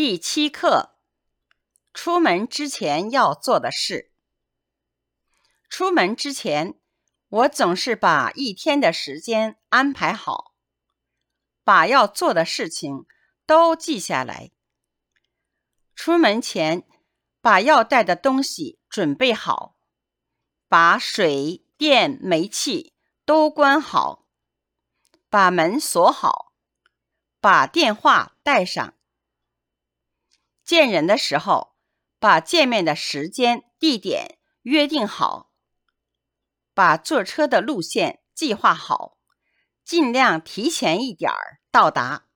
第7课，出门之前要做的事。出门之前，我总是把一天的时间安排好，把要做的事情都记下来。出门前，把要带的东西准备好，把水、电、煤气都关好，把门锁好，把电话带上。见人的时候，把见面的时间、地点约定好，把坐车的路线计划好，尽量提前一点到达。